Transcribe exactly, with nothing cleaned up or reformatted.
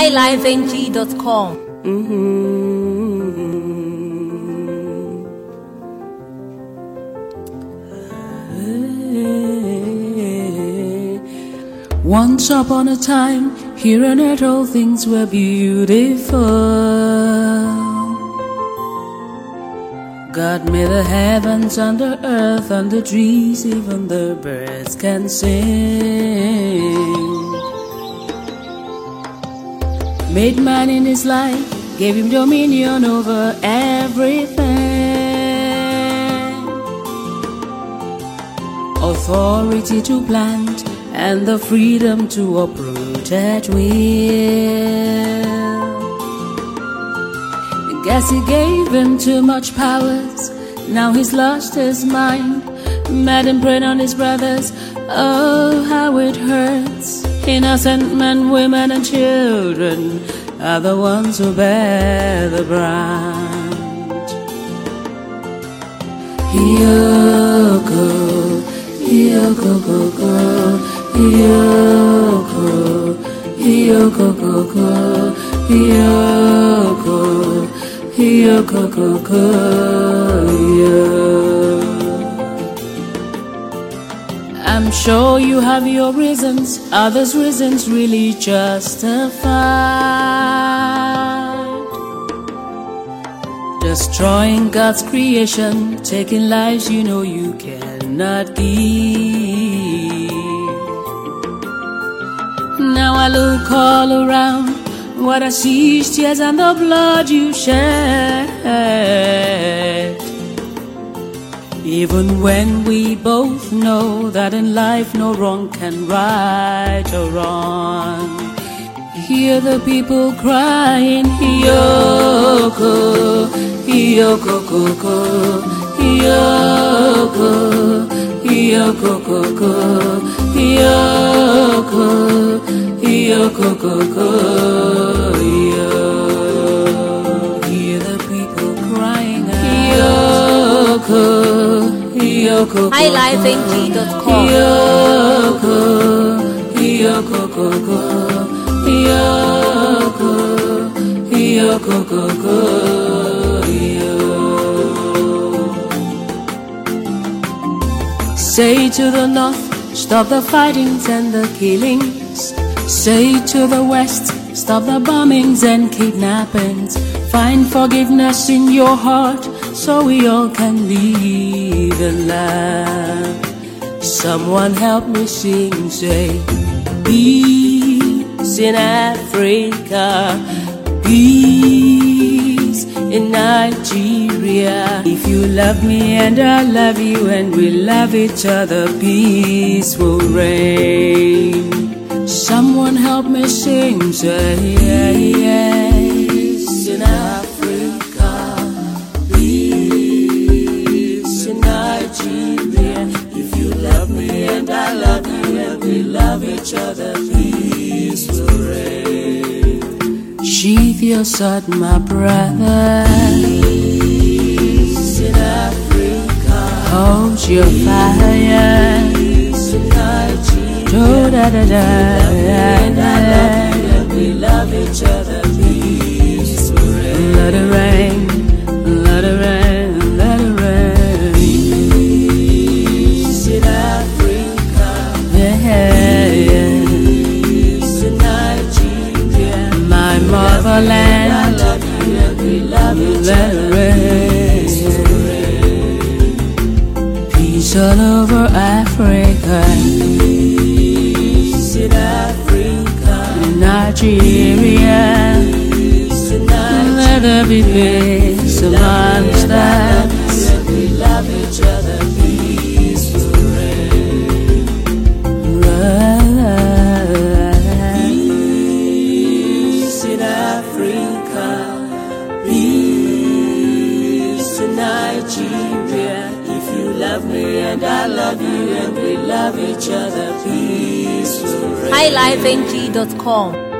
high life n g dot com. Once upon a time, here on earth all things were beautiful. God made the heavens and the earth and the trees, even the birds can sing. Made man in his life, gave him dominion over everything. Authority to plant and the freedom to uproot at will. Guess he gave him too much powers, now he's lost his mind. Mad and preying on his brothers, oh how it hurts. Innocent men, women and children are the ones who bear the brunt. Yoko, Yoko, Yoko, Yoko, Yoko, Yoko, Yoko, Yoko, I'm sure you have your reasons, others' reasons really justified. Destroying God's creation, taking lives you know you cannot give. Now I look all around, what I see is tears and the blood you shed. Even when we both know that in life no wrong can right or wrong. Hear the people crying, Yoko, Yoko, Yoko, Yoko, Yoko, Yoko, Yoko, Yoko, hear the people crying out, Yoko, high life n g dot com. Yoko, Yoko, Yoko, Yoko, Yoko, say to the north, stop the fightings and the killings. Say to the west, stop the bombings and kidnappings. Find forgiveness in your heart so we all can live and laugh. Someone help me sing, say, peace in Africa, peace in Nigeria. If you love me and I love you and we love each other, peace will reign. Someone help me sing, say, yeah, yeah. Peace in Africa, peace in Nigeria. If you love me and I love you and we love each other, peace will reign. Sheath your sword, my brother. Peace in Africa, hold your fire. Peace in Nigeria. Oh, da, da, da, and I love you and we love each other. Peace will reign. Let it rain, let it rain, let it rain. Peace in Africa, yeah, yeah. Peace in Nigeria, my motherland. I love you and we love each let other. It rain. Peace all over Africa. In Africa, Nigeria, let there be peace amongst us. We love each other, peace will reign. Peace in Africa, peace in Nigeria. If you love me and I love you and we love each other, peace will reign. high life n g dot com.